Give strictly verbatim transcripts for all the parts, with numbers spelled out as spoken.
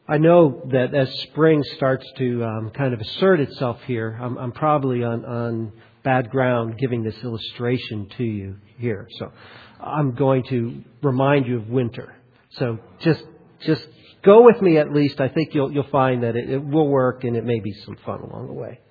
I know that as spring starts to um, kind of assert itself here, I'm, I'm probably on, on bad ground giving this illustration to you here. So I'm going to remind you of winter. So just just go with me at least. I think you'll you'll find that it, it will work, and it may be some fun along the way.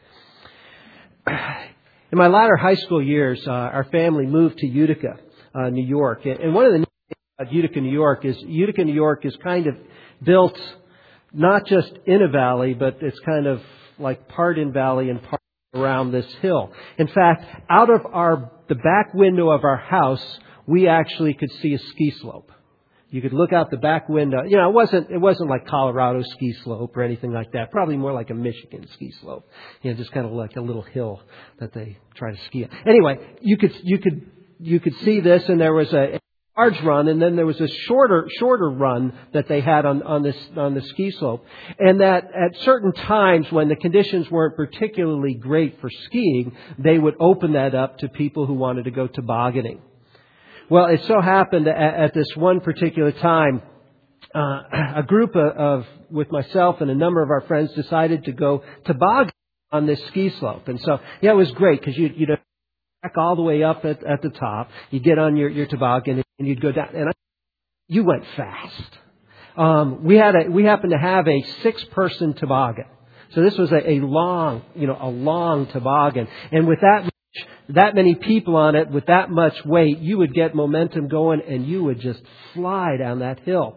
In my latter high school years, uh, our family moved to Utica, uh, New York, and, and one of the neat things about Utica, New York, is Utica, New York is kind of built not just in a valley, but it's kind of like part in valley and part around this hill. In fact, out of our the back window of our house, we actually could see a ski slope. You could look out the back window. You know, it wasn't it wasn't like Colorado ski slope or anything like that. Probably more like a Michigan ski slope. You know, just kind of like a little hill that they try to ski on. Anyway, you could you could you could see this, and there was a large run, and then there was a shorter shorter run that they had on, on this on the ski slope. And that at certain times when the conditions weren't particularly great for skiing, they would open that up to people who wanted to go tobogganing. Well, it so happened at, at this one particular time, uh, a group of, of, with myself and a number of our friends decided to go tobogganing on this ski slope. And so, yeah, it was great because you, you'd back all the way up at, at the top. You get on your, your toboggan and you'd go down. And I, you went fast. Um, we had a, we happened to have a six-person toboggan. So this was a, a long, you know, a long toboggan. And with that that many people on it, with that much weight, you would get momentum going and you would just fly down that hill.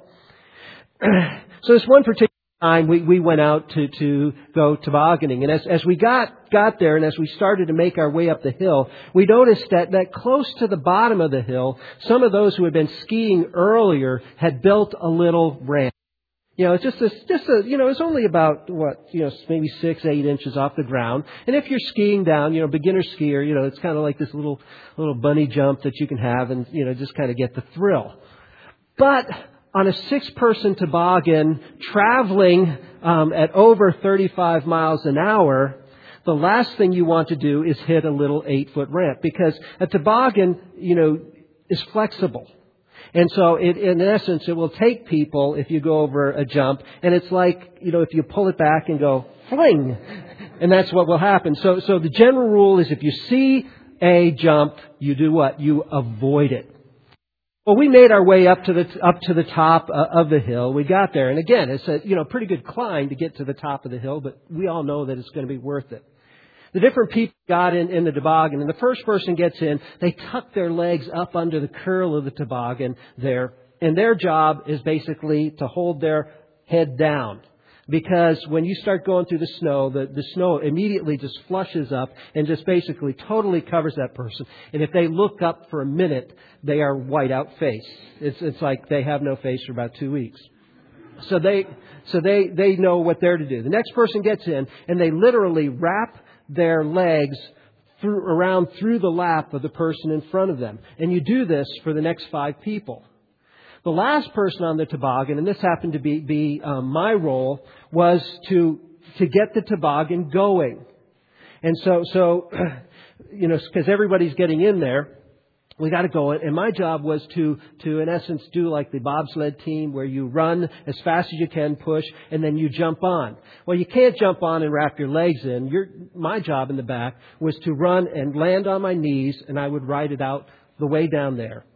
So this one particular time we, we went out to, to go tobogganing. And as, as we got, got there and as we started to make our way up the hill, we noticed that, that close to the bottom of the hill, some of those who had been skiing earlier had built a little ramp. You know, it's just a, just a, you know, it's only about, what, you know, maybe six, eight inches off the ground. And if you're skiing down, you know, beginner skier, you know, it's kind of like this little, little bunny jump that you can have and, you know, just kind of get the thrill. But on a six-person toboggan traveling um, at over thirty-five miles an hour, the last thing you want to do is hit a little eight-foot ramp because a toboggan, you know, is flexible. And so it, in essence, it will take people if you go over a jump. And it's like, you know, if you pull it back and go, fling. And that's what will happen. So, so the general rule is if you see a jump, you do what? You avoid it. Well, we made our way up to the, up to the top uh, of the hill. We got there. And again, it's a, you know, pretty good climb to get to the top of the hill, but we all know that it's going to be worth it. The different people got in, in the toboggan, and the first person gets in, they tuck their legs up under the curl of the toboggan there, and their job is basically to hold their head down. Because when you start going through the snow, the, the snow immediately just flushes up and just basically totally covers that person. And if they look up for a minute, they are white out face. It's, it's like they have no face for about two weeks. So they, so they, they know what they're to do. The next person gets in, and they literally wrap their legs through, around through the lap of the person in front of them. And you do this for the next five people. The last person on the toboggan, and this happened to be, be um, my role, was to to get the toboggan going. And so, so you know, because everybody's getting in there, we got to go. And my job was to, to, in essence, do like the bobsled team where you run as fast as you can, push, and then you jump on. Well, you can't jump on and wrap your legs in. Your, my job in the back was to run and land on my knees, and I would ride it out the way down there.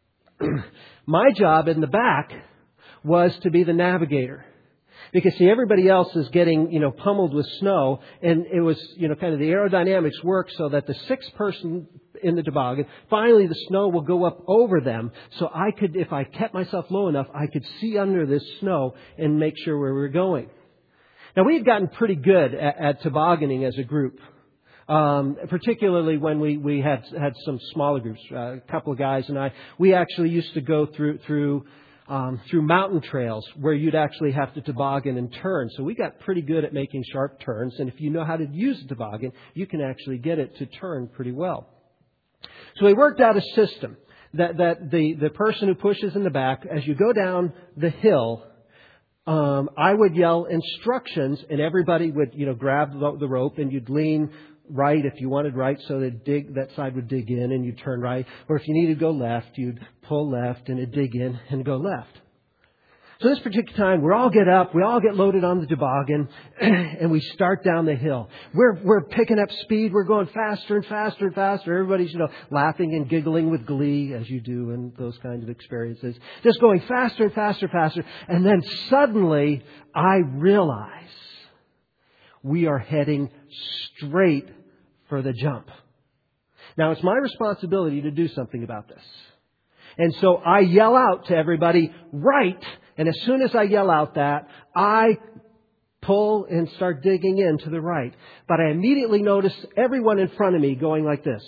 My job in the back was to be the navigator. Because, see, everybody else is getting, you know, pummeled with snow. And it was, you know, kind of the aerodynamics work so that the sixth person in the toboggan, finally the snow will go up over them. So I could, if I kept myself low enough, I could see under this snow and make sure where we were going. Now, we had gotten pretty good at, at tobogganing as a group. Um, particularly when we, we had, had some smaller groups, uh, a couple of guys and I, we actually used to go through, through, Um, through mountain trails where you'd actually have to toboggan and turn. So we got pretty good at making sharp turns. And if you know how to use a toboggan, you can actually get it to turn pretty well. So we worked out a system that, that the, the person who pushes in the back, as you go down the hill, um, I would yell instructions and everybody would, you know, grab the, the rope and you'd lean right if you wanted right, so that dig that side would dig in and you'd turn right. Or if you needed to go left, you'd pull left and it'd dig in and go left. So this particular time, we all get up, we all get loaded on the toboggan, and we start down the hill. We're we're picking up speed. We're going faster and faster and faster. Everybody's, you know, laughing and giggling with glee, as you do in those kinds of experiences. Just going faster and faster and faster. And then suddenly, I realize we are heading straight for the jump. Now, it's my responsibility to do something about this. And so I yell out to everybody, right. And as soon as I yell out that, I pull and start digging in to the right. But I immediately notice everyone in front of me going like this.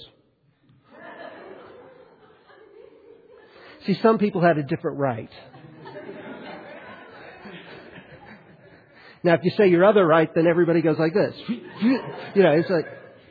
See, some people had a different right. Now, if you say your other right, then everybody goes like this. You know, it's like...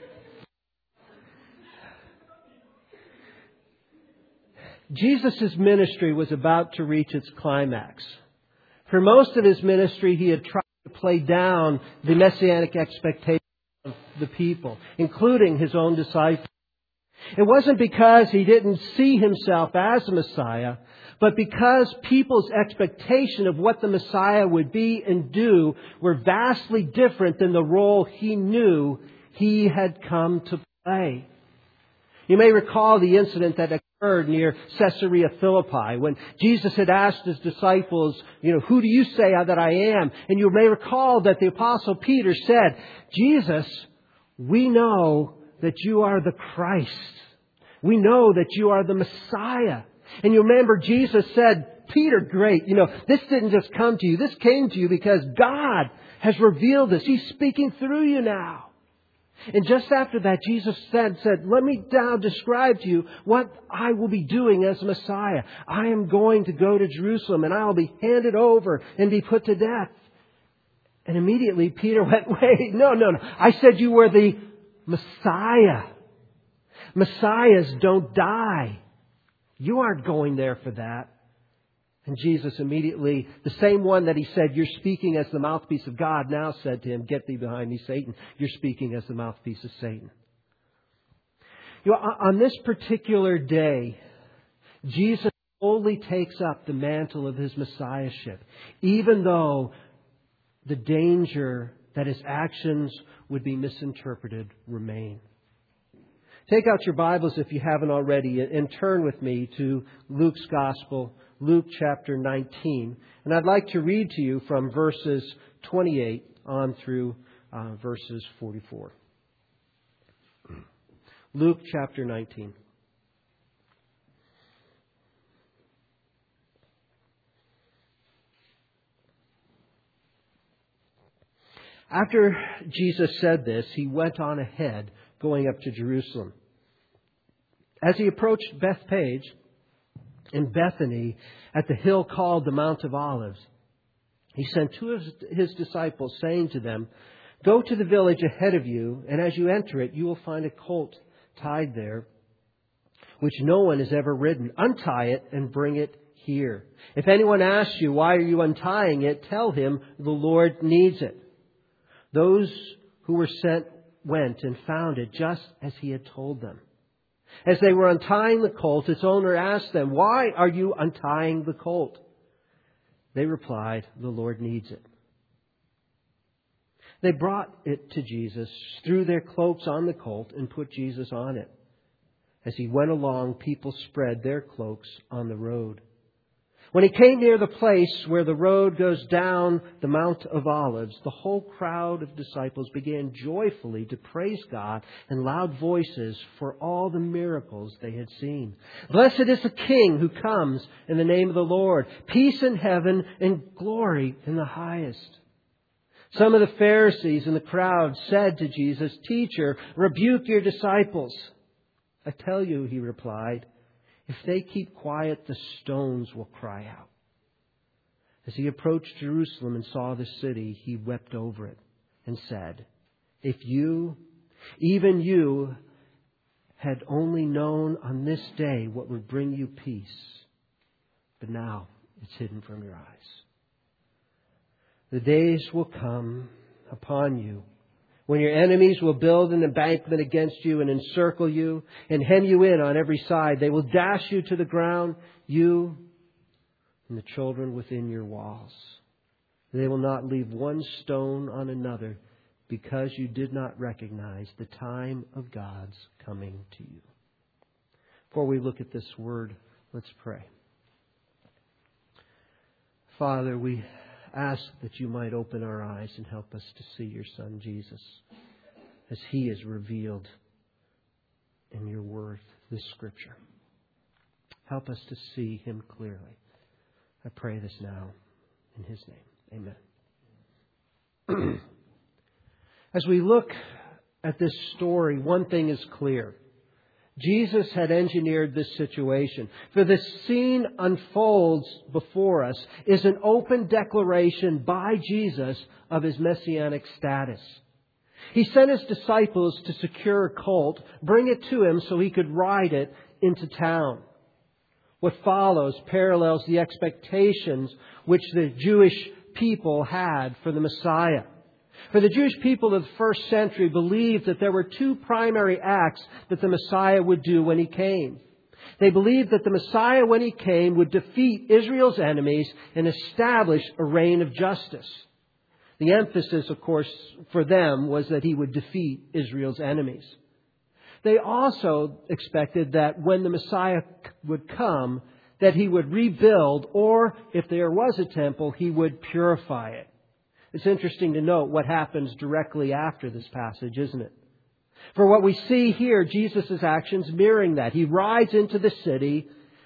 Jesus' ministry was about to reach its climax. For most of his ministry, he had tried to play down the messianic expectations of the people, including his own disciples. It wasn't because he didn't see himself as a Messiah, but because people's expectation of what the Messiah would be and do were vastly different than the role he knew he had come to play. You may recall the incident that occurred near Caesarea Philippi when Jesus had asked his disciples, you know, who do you say that I am? And you may recall that the Apostle Peter said, Jesus, we know that you are the Christ. We know that you are the Messiah. And you remember Jesus said, Peter, great, you know, this didn't just come to you. This came to you because God has revealed this. He's speaking through you now. And just after that, Jesus said, said, let me now describe to you what I will be doing as Messiah. I am going to go to Jerusalem and I will be handed over and be put to death. And immediately Peter went, wait, no, no, no. I said you were the Messiah. Messiahs don't die. You aren't going there for that. And Jesus immediately, the same one that he said, you're speaking as the mouthpiece of God, now said to him, get thee behind me, Satan. You're speaking as the mouthpiece of Satan. You know, on this particular day, Jesus boldly takes up the mantle of his messiahship, even though the danger that his actions would be misinterpreted remain. Take out your Bibles if you haven't already and turn with me to Luke's Gospel, Luke chapter nineteen. And I'd like to read to you from verses twenty-eight on through uh, verses forty-four. Luke chapter nineteen. After Jesus said this, he went on ahead, going up to Jerusalem. As he approached Bethphage in Bethany at the hill called the Mount of Olives, he sent two of his disciples, saying to them, go to the village ahead of you, and as you enter it, you will find a colt tied there, which no one has ever ridden. Untie it and bring it here. If anyone asks you, why are you untying it? Tell him the Lord needs it. Those who were sent went and found it just as he had told them. As they were untying the colt, its owner asked them, why are you untying the colt? They replied, the Lord needs it. They brought it to Jesus, threw their cloaks on the colt, and put Jesus on it. As he went along, people spread their cloaks on the road. When he came near the place where the road goes down the Mount of Olives, the whole crowd of disciples began joyfully to praise God in loud voices for all the miracles they had seen. Blessed is the King who comes in the name of the Lord. Peace in heaven and glory in the highest. Some of the Pharisees in the crowd said to Jesus, Teacher, rebuke your disciples. I tell you, he replied, if they keep quiet, the stones will cry out. As he approached Jerusalem and saw the city, he wept over it and said, if you, even you, had only known on this day what would bring you peace, but now it's hidden from your eyes. The days will come upon you when your enemies will build an embankment against you and encircle you and hem you in on every side. They will dash you to the ground, you and the children within your walls. They will not leave one stone on another, because you did not recognize the time of God's coming to you. Before we look at this word, let's pray. Father, we ask that you might open our eyes and help us to see your Son, Jesus, as He is revealed in your word, this Scripture. Help us to see Him clearly. I pray this now in His name. Amen. As we look at this story, one thing is clear. Jesus had engineered this situation. For the scene unfolds before us is an open declaration by Jesus of His messianic status. He sent His disciples to secure a colt, bring it to Him so He could ride it into town. What follows parallels the expectations which the Jewish people had for the Messiah. For the Jewish people of the first century believed that there were two primary acts that the Messiah would do when He came. They believed that the Messiah, when He came, would defeat Israel's enemies and establish a reign of justice. The emphasis, of course, for them was that He would defeat Israel's enemies. They also expected that when the Messiah would come, that He would rebuild, or if there was a temple, He would purify it. It's interesting to note what happens directly after this passage, isn't it? For what we see here, Jesus' actions mirroring that. He rides into the city.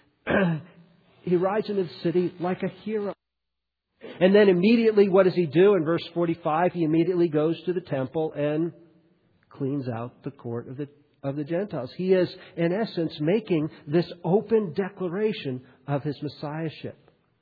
He rides into the city like a hero. And then immediately, what does He do? In verse forty-five, He immediately goes to the temple and cleans out the court of the of the Gentiles. He is, in essence, making this open declaration of His Messiahship.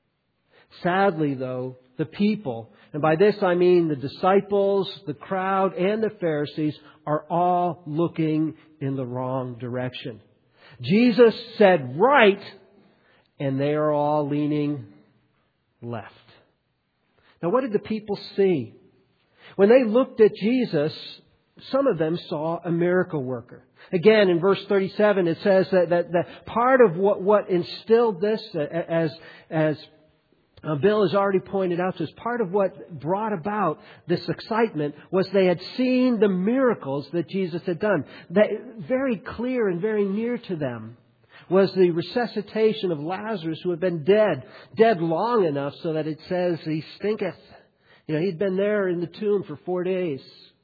Sadly, though, the people, and by this I mean the disciples, the crowd, and the Pharisees, are all looking in the wrong direction. Jesus said right, and they are all leaning left. Now, what did the people see? When they looked at Jesus, some of them saw a miracle worker. Again, in verse thirty-seven, it says that, that, that part of what, what instilled this, as, as Uh, Bill has already pointed out to us, part of what brought about this excitement was they had seen the miracles that Jesus had done. That very clear and very near to them was the resuscitation of Lazarus, who had been dead, dead long enough so that it says he stinketh. You know, he'd been there in the tomb for four days.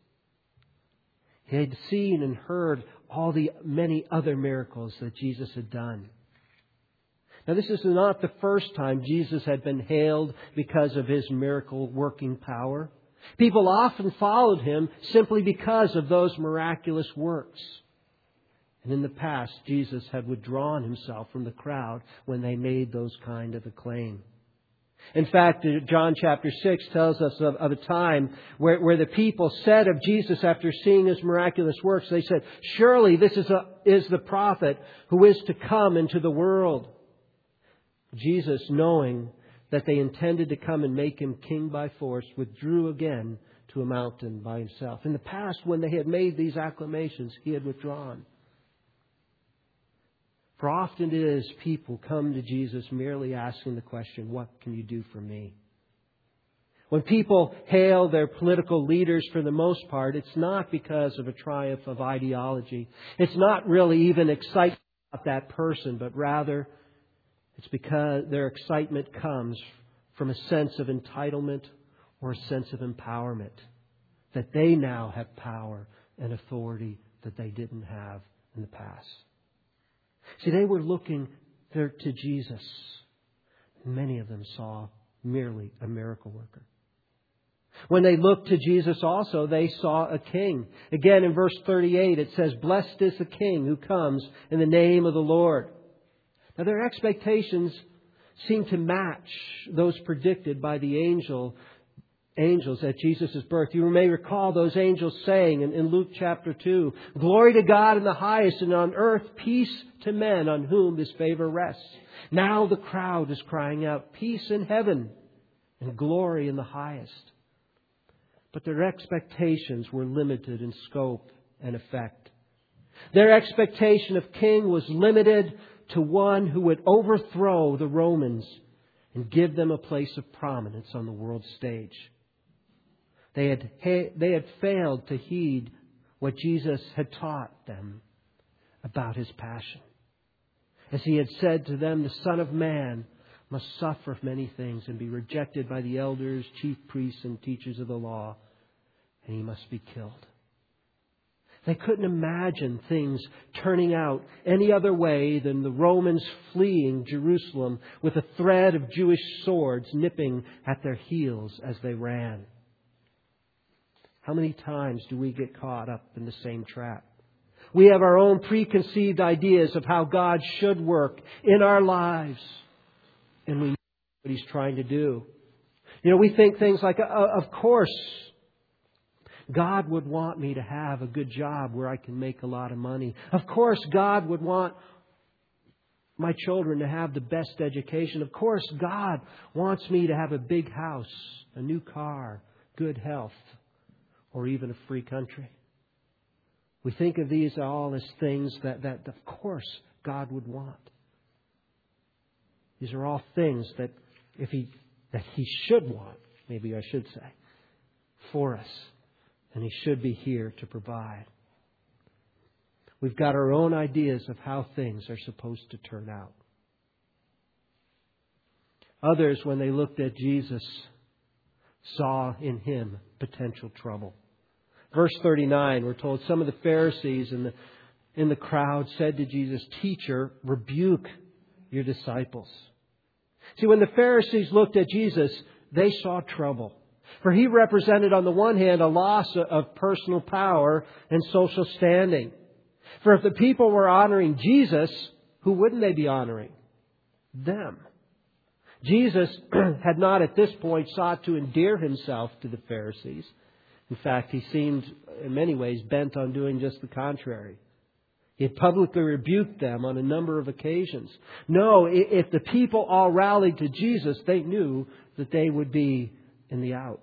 He had seen and heard all the many other miracles that Jesus had done. Now, this is not the first time Jesus had been hailed because of His miracle-working power. People often followed Him simply because of those miraculous works. And in the past, Jesus had withdrawn Himself from the crowd when they made those kind of acclaim. In fact, John chapter six tells us of, of a time where, where the people said of Jesus after seeing His miraculous works, they said, "Surely this is, a, is the prophet who is to come into the world." Jesus, knowing that they intended to come and make Him king by force, withdrew again to a mountain by Himself. In the past, when they had made these acclamations, He had withdrawn. For often it is people come to Jesus merely asking the question, "What can you do for me?" When people hail their political leaders, for the most part, it's not because of a triumph of ideology. It's not really even excitement about that person, but rather it's because their excitement comes from a sense of entitlement or a sense of empowerment. That they now have power and authority that they didn't have in the past. See, they were looking there to Jesus. Many of them saw merely a miracle worker. When they looked to Jesus also, they saw a king. Again, in verse thirty-eight, it says, "Blessed is the King who comes in the name of the Lord." Now, their expectations seem to match those predicted by the angel, angels at Jesus' birth. You may recall those angels saying in, in Luke chapter two, "Glory to God in the highest, and on earth peace to men on whom His favor rests." Now the crowd is crying out, "Peace in heaven and glory in the highest." But their expectations were limited in scope and effect. Their expectation of king was limited to one who would overthrow the Romans and give them a place of prominence on the world stage. They had, they had failed to heed what Jesus had taught them about His passion. As He had said to them, the Son of Man must suffer many things and be rejected by the elders, chief priests, and teachers of the law, and He must be killed. They couldn't imagine things turning out any other way than the Romans fleeing Jerusalem with a thread of Jewish swords nipping at their heels as they ran. How many times do we get caught up in the same trap? We have our own preconceived ideas of how God should work in our lives, and we know what He's trying to do. You know, we think things like, of course, God would want me to have a good job where I can make a lot of money. Of course, God would want my children to have the best education. Of course, God wants me to have a big house, a new car, good health, or even a free country. We think of these all as things that, that of course, God would want. These are all things that if He that He should want, maybe I should say, for us. And He should be here to provide. We've got our own ideas of how things are supposed to turn out. Others, when they looked at Jesus, saw in Him potential trouble. Verse thirty-nine, we're told some of the Pharisees in the, in the crowd said to Jesus, "Teacher, rebuke your disciples." See, when the Pharisees looked at Jesus, they saw trouble. For He represented, on the one hand, a loss of personal power and social standing. For if the people were honoring Jesus, who wouldn't they be honoring? Them. Jesus had not at this point sought to endear Himself to the Pharisees. In fact, He seemed in many ways bent on doing just the contrary. He had publicly rebuked them on a number of occasions. No, if the people all rallied to Jesus, they knew that they would be in the out.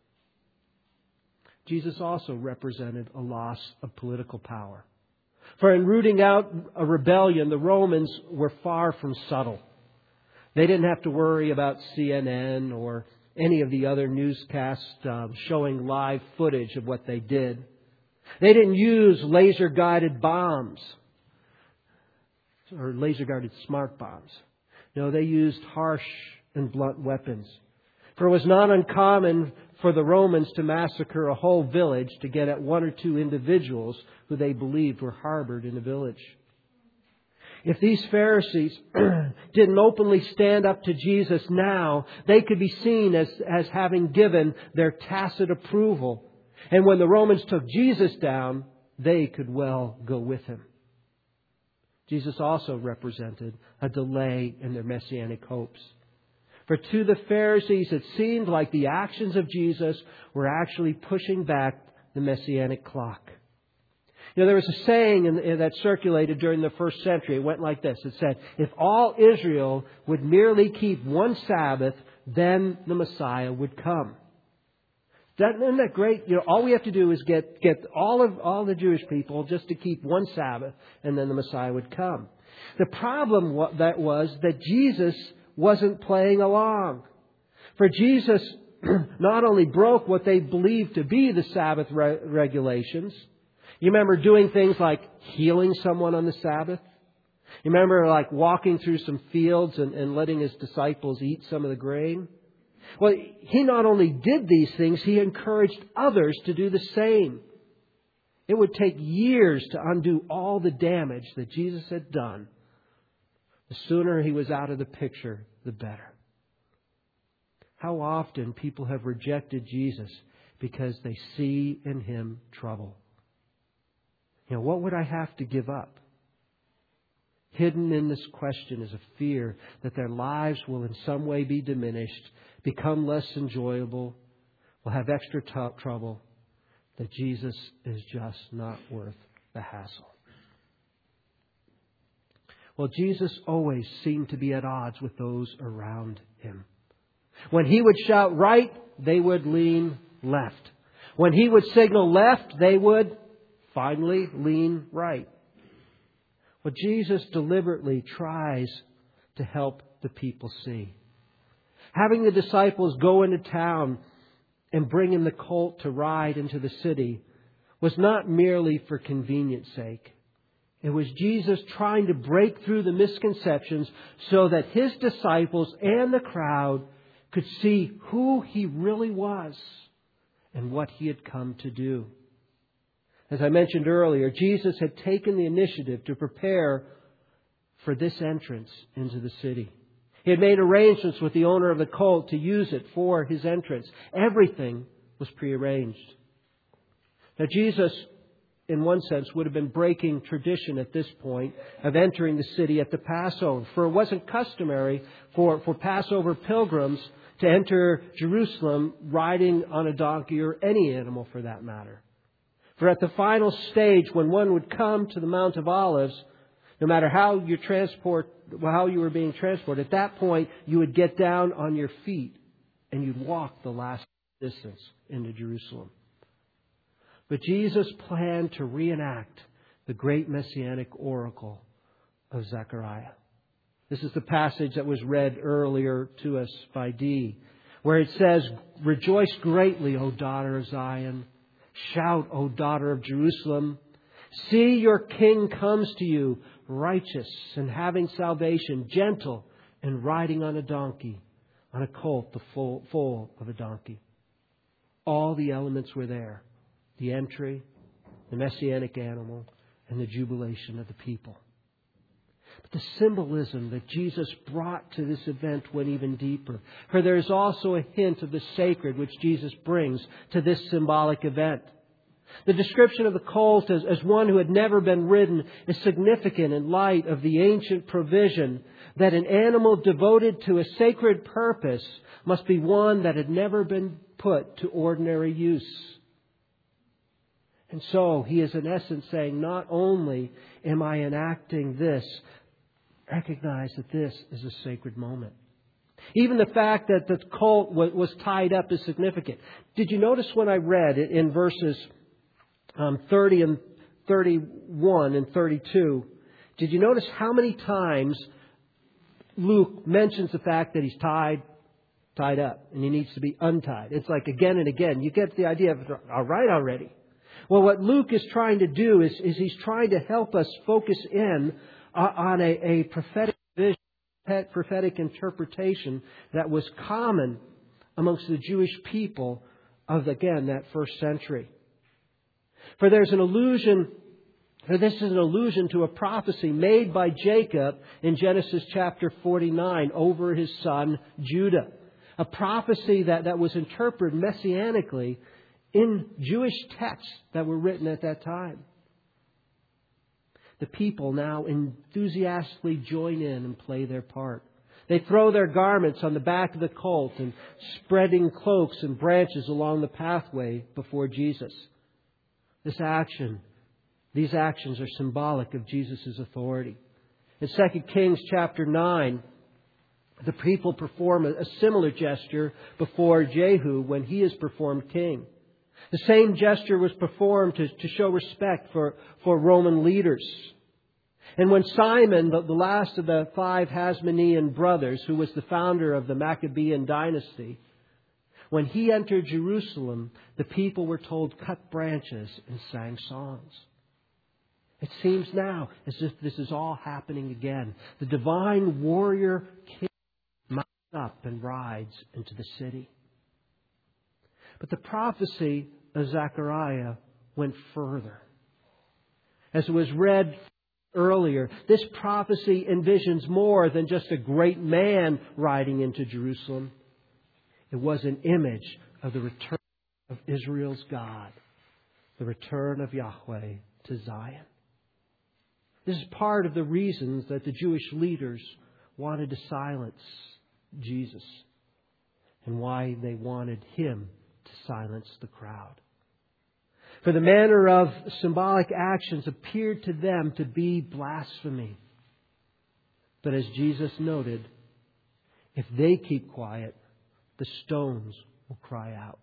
Jesus also represented a loss of political power. For in rooting out a rebellion, the Romans were far from subtle. They didn't have to worry about C N N or any of the other newscasts uh, showing live footage of what they did. They didn't use laser-guided bombs or laser-guided smart bombs. No, they used harsh and blunt weapons. For it was not uncommon for the Romans to massacre a whole village to get at one or two individuals who they believed were harbored in a village. If these Pharisees didn't openly stand up to Jesus now, they could be seen as, as having given their tacit approval. And when the Romans took Jesus down, they could well go with Him. Jesus also represented a delay in their messianic hopes. For to the Pharisees, it seemed like the actions of Jesus were actually pushing back the messianic clock. You know, there was a saying in, in, that circulated during the first century. It went like this. It said, if all Israel would merely keep one Sabbath, then the Messiah would come. That, isn't that great? You know, all we have to do is get, get all of all the Jewish people just to keep one Sabbath, and then the Messiah would come. The problem what that was that Jesus wasn't playing along. For Jesus not only broke what they believed to be the Sabbath re- regulations. You remember doing things like healing someone on the Sabbath? You remember like walking through some fields and, and letting His disciples eat some of the grain? Well, He not only did these things, He encouraged others to do the same. It would take years to undo all the damage that Jesus had done. The sooner He was out of the picture, the better. How often people have rejected Jesus because they see in Him trouble. You know, what would I have to give up? Hidden in this question is a fear that their lives will in some way be diminished, become less enjoyable, will have extra t- trouble, that Jesus is just not worth the hassle. Well, Jesus always seemed to be at odds with those around Him. When He would shout right, they would lean left. When He would signal left, they would finally lean right. Well, Jesus deliberately tries to help the people see. Having the disciples go into town and bring in the colt to ride into the city was not merely for convenience sake. It was Jesus trying to break through the misconceptions so that His disciples and the crowd could see who He really was and what He had come to do. As I mentioned earlier, Jesus had taken the initiative to prepare for this entrance into the city. He had made arrangements with the owner of the colt to use it for His entrance. Everything was prearranged. Now, Jesus, in one sense, would have been breaking tradition at this point of entering the city at the Passover. For it wasn't customary for, for Passover pilgrims to enter Jerusalem riding on a donkey or any animal for that matter. For at the final stage, when one would come to the Mount of Olives, no matter how you transport, how you were being transported, at that point you would get down on your feet and you'd walk the last distance into Jerusalem. But Jesus planned to reenact the great messianic oracle of Zechariah. This is the passage that was read earlier to us by Dee, where it says, "Rejoice greatly, O daughter of Zion. Shout, O daughter of Jerusalem. See, your king comes to you, righteous and having salvation, gentle and riding on a donkey, on a colt, the foal, foal of a donkey." All the elements were there. The entry, the messianic animal, and the jubilation of the people. But the symbolism that Jesus brought to this event went even deeper. For there is also a hint of the sacred which Jesus brings to this symbolic event. The description of the colt as, as one who had never been ridden is significant in light of the ancient provision that an animal devoted to a sacred purpose must be one that had never been put to ordinary use. And so he is in essence saying, not only am I enacting this, recognize that this is a sacred moment. Even the fact that the colt was tied up is significant. Did you notice when I read it in verses um, thirty and thirty-one and thirty-two, did you notice how many times Luke mentions the fact that he's tied, tied up, and he needs to be untied? It's like again and again. You get the idea of, all right already. Well, what Luke is trying to do is, is he's trying to help us focus in uh, on a, a prophetic vision, prophetic interpretation that was common amongst the Jewish people of, again, that first century. For there's an allusion, or this is an allusion to a prophecy made by Jacob in Genesis chapter forty-nine over his son Judah. A prophecy that, that was interpreted messianically in Jewish texts that were written at that time. The people now enthusiastically join in and play their part. They throw their garments on the back of the colt and spreading cloaks and branches along the pathway before Jesus. This action, these actions are symbolic of Jesus' authority. In Second Kings chapter nine, the people perform a similar gesture before Jehu when he is performed king. The same gesture was performed to, to show respect for, for Roman leaders. And when Simon, the, the last of the five Hasmonean brothers, who was the founder of the Maccabean dynasty, when he entered Jerusalem, the people were told, cut branches and sang songs. It seems now as if this is all happening again. The divine warrior king mounts up and rides into the city. But the prophecy of Zechariah went further. As it was read earlier, this prophecy envisions more than just a great man riding into Jerusalem. It was an image of the return of Israel's God, the return of Yahweh to Zion. This is part of the reasons that the Jewish leaders wanted to silence Jesus and why they wanted Him to silence the crowd. For the manner of symbolic actions appeared to them to be blasphemy. But as Jesus noted, if they keep quiet, the stones will cry out.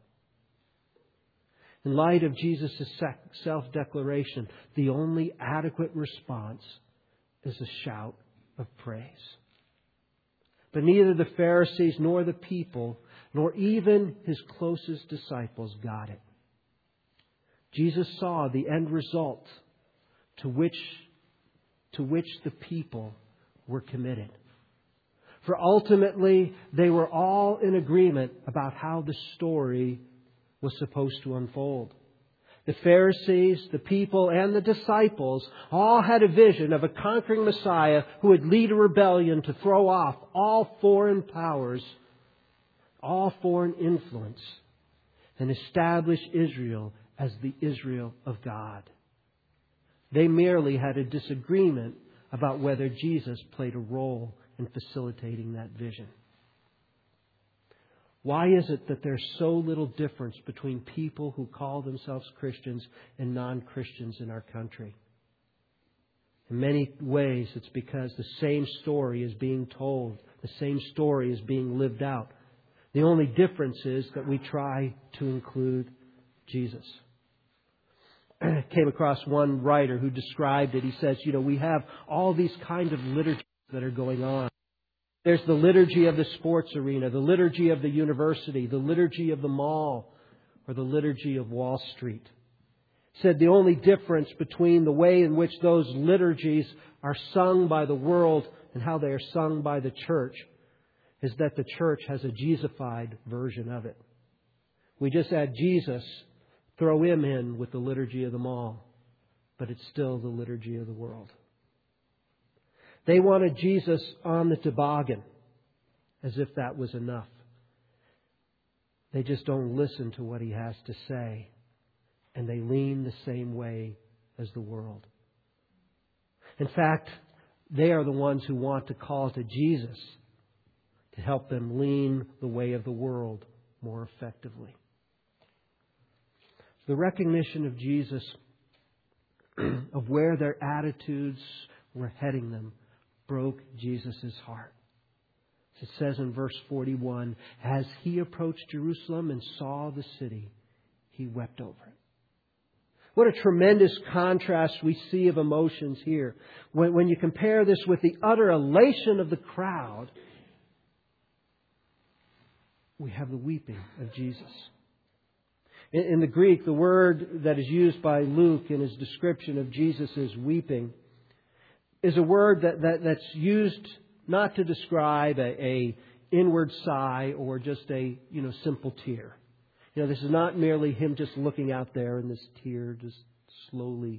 In light of Jesus' self-declaration, the only adequate response is a shout of praise. But neither the Pharisees nor the people, nor even His closest disciples got it. Jesus saw the end result to which, to which the people were committed. For ultimately, they were all in agreement about how the story was supposed to unfold. The Pharisees, the people, and the disciples all had a vision of a conquering Messiah who would lead a rebellion to throw off all foreign powers, all foreign influence, and establish Israel as the Israel of God. They merely had a disagreement about whether Jesus played a role in facilitating that vision. Why is it that there's so little difference between people who call themselves Christians and non-Christians in our country? In many ways, it's because the same story is being told. The same story is being lived out. The only difference is that we try to include Jesus. I came across one writer who described it. He says, you know, we have all these kinds of liturgies that are going on. There's the liturgy of the sports arena, the liturgy of the university, the liturgy of the mall, or the liturgy of Wall Street. He said the only difference between the way in which those liturgies are sung by the world and how they are sung by the church is that the church has a Jesusified version of it. We just add Jesus, throw Him in with the liturgy of the mall, but it's still the liturgy of the world. They wanted Jesus on the toboggan, as if that was enough. They just don't listen to what He has to say, and they lean the same way as the world. In fact, they are the ones who want to call to Jesus to help them lean the way of the world more effectively. The recognition of Jesus, of where their attitudes were heading them, broke Jesus' heart. It says in verse forty-one, as He approached Jerusalem and saw the city, He wept over it. What a tremendous contrast we see of emotions here. When, when you compare this with the utter elation of the crowd, we have the weeping of Jesus. In, in the Greek, the word that is used by Luke in his description of Jesus' weeping is a word that, that that's used not to describe a, a inward sigh or just a you know simple tear. You know, this is not merely Him just looking out there and this tear just slowly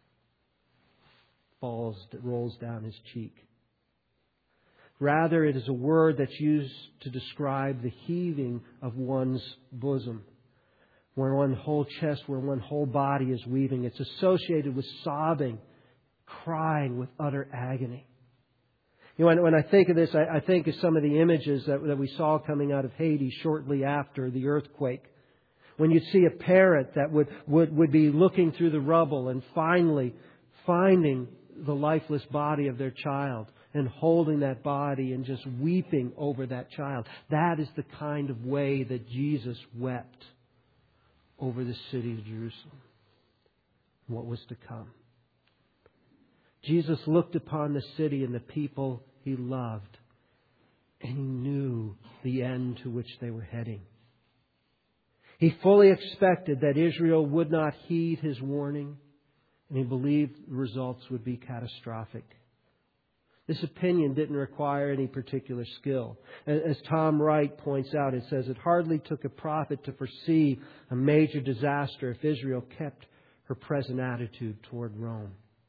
falls, rolls down His cheek. Rather, it is a word that's used to describe the heaving of one's bosom, where one whole chest, where one whole body is weaving. It's associated with sobbing, crying with utter agony. You know, when, when I think of this, I, I think of some of the images that, that we saw coming out of Haiti shortly after the earthquake. When you'd see a parent that would, would, would be looking through the rubble and finally finding the lifeless body of their child and holding that body and just weeping over that child. That is the kind of way that Jesus wept over the city of Jerusalem and what was to come. Jesus looked upon the city and the people He loved, and He knew the end to which they were heading. He fully expected that Israel would not heed His warning, and He believed the results would be catastrophic. This opinion didn't require any particular skill. As Tom Wright points out, it says it hardly took a prophet to foresee a major disaster if Israel kept her present attitude toward Rome.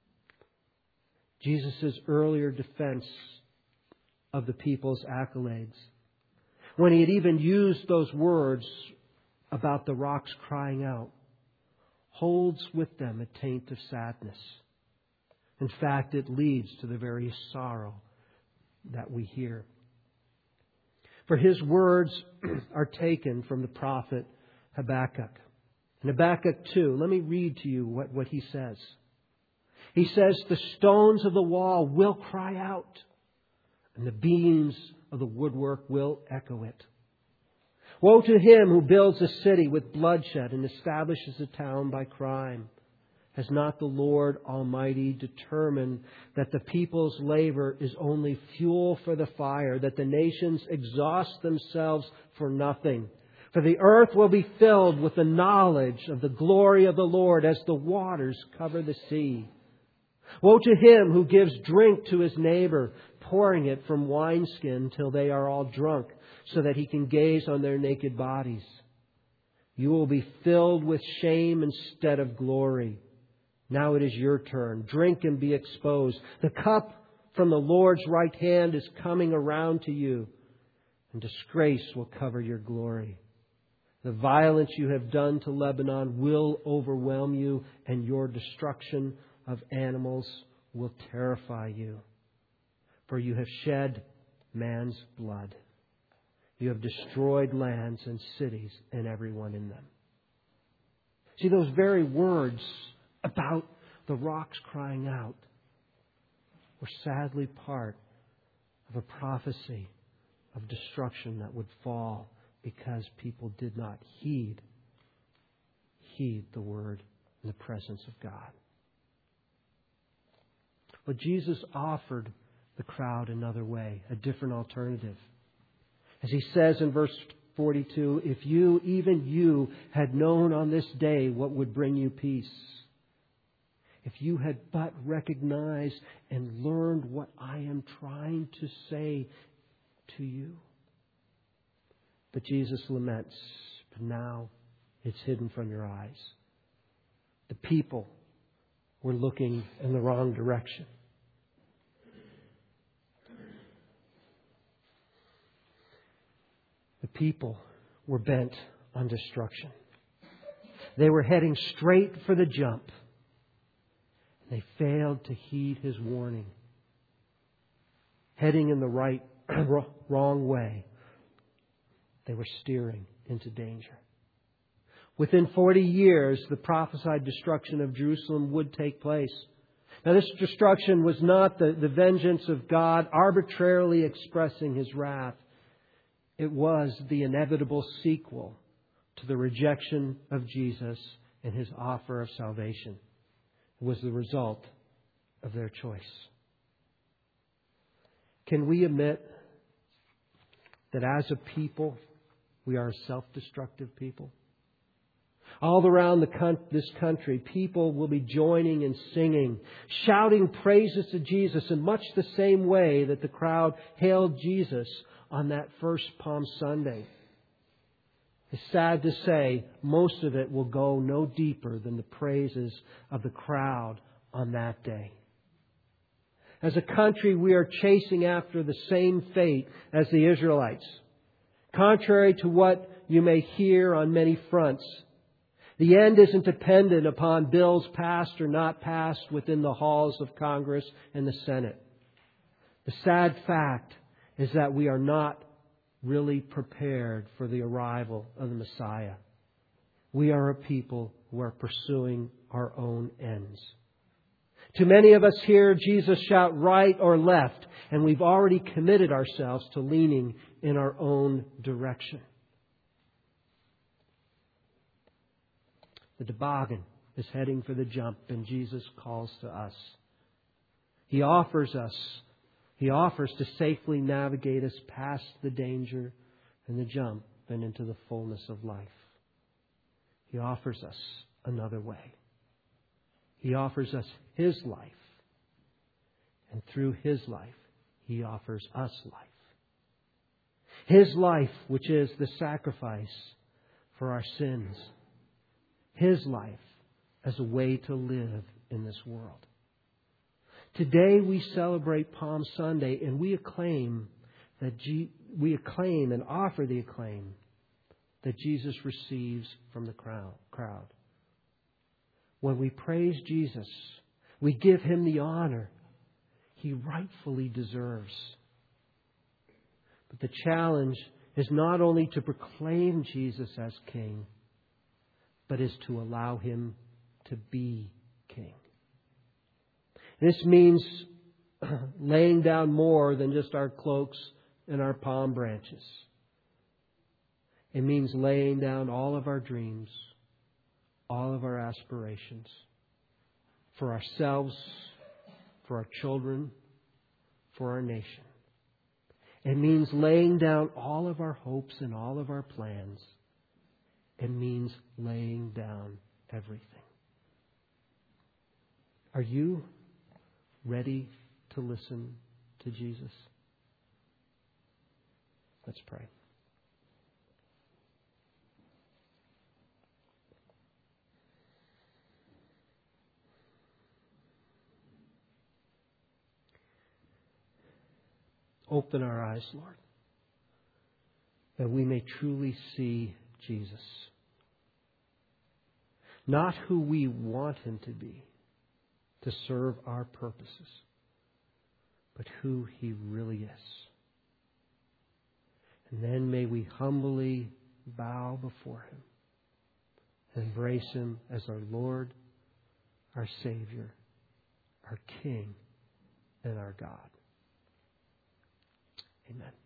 Jesus' earlier defense of the people's accolades, when He had even used those words about the rocks crying out, holds with them a taint of sadness. In fact, it leads to the very sorrow that we hear. For His words are taken from the prophet Habakkuk. In Habakkuk two, let me read to you what, what he says. He says, the stones of the wall will cry out, and the beams of the woodwork will echo it. Woe to him who builds a city with bloodshed and establishes a town by crime. Has not the Lord Almighty determined that the people's labor is only fuel for the fire, that the nations exhaust themselves for nothing? For the earth will be filled with the knowledge of the glory of the Lord as the waters cover the sea. Woe to him who gives drink to his neighbor, pouring it from wineskin till they are all drunk, so that he can gaze on their naked bodies. You will be filled with shame instead of glory. Now it is your turn. Drink and be exposed. The cup from the Lord's right hand is coming around to you, and disgrace will cover your glory. The violence you have done to Lebanon will overwhelm you, and your destruction of animals will terrify you. For you have shed man's blood. You have destroyed lands and cities and everyone in them. See, those very words about the rocks crying out were sadly part of a prophecy of destruction that would fall because people did not heed, heed the word in the presence of God. But Jesus offered the crowd another way, a different alternative. As he says in verse forty-two, if you, even you, had known on this day what would bring you peace, if you had but recognized and learned what I am trying to say to you. But Jesus laments, but now it's hidden from your eyes. The people were looking in the wrong direction. The people were bent on destruction. They were heading straight for the jump. They failed to heed his warning. Heading in the right, wrong way, they were steering into danger. Within forty years, the prophesied destruction of Jerusalem would take place. Now, this destruction was not the, the vengeance of God arbitrarily expressing his wrath. It was the inevitable sequel to the rejection of Jesus and his offer of salvation. It was the result of their choice. Can we admit that as a people, we are a self-destructive people? All around the con- this country, people will be joining and singing, shouting praises to Jesus in much the same way that the crowd hailed Jesus on that first Palm Sunday. It's sad to say, most of it will go no deeper than the praises of the crowd on that day. As a country, we are chasing after the same fate as the Israelites. Contrary to what you may hear on many fronts, the end isn't dependent upon bills passed or not passed within the halls of Congress and the Senate. The sad fact is that we are not really prepared for the arrival of the Messiah. We are a people who are pursuing our own ends. To many of us hear Jesus shout right or left, and we've already committed ourselves to leaning in our own direction. The toboggan is heading for the jump, and Jesus calls to us. He offers us, He offers to safely navigate us past the danger and the jump and into the fullness of life. He offers us another way. He offers us His life. And through His life, He offers us life. His life, which is the sacrifice for our sins. His life as a way to live in this world. Today we celebrate Palm Sunday, and we acclaim that G- we acclaim and offer the acclaim that Jesus receives from the crowd. When we praise Jesus, we give Him the honor He rightfully deserves. But the challenge is not only to proclaim Jesus as King, but is to allow Him to be King. This means laying down more than just our cloaks and our palm branches. It means laying down all of our dreams, all of our aspirations, for ourselves, for our children, for our nation. It means laying down all of our hopes and all of our plans. It means laying down everything. Are you ready to listen to Jesus? Let's pray. Open our eyes, Lord, that we may truly see Jesus. Not who we want Him to be to serve our purposes, but who He really is. And then may we humbly bow before Him and embrace Him as our Lord, our Savior, our King, and our God. Amen.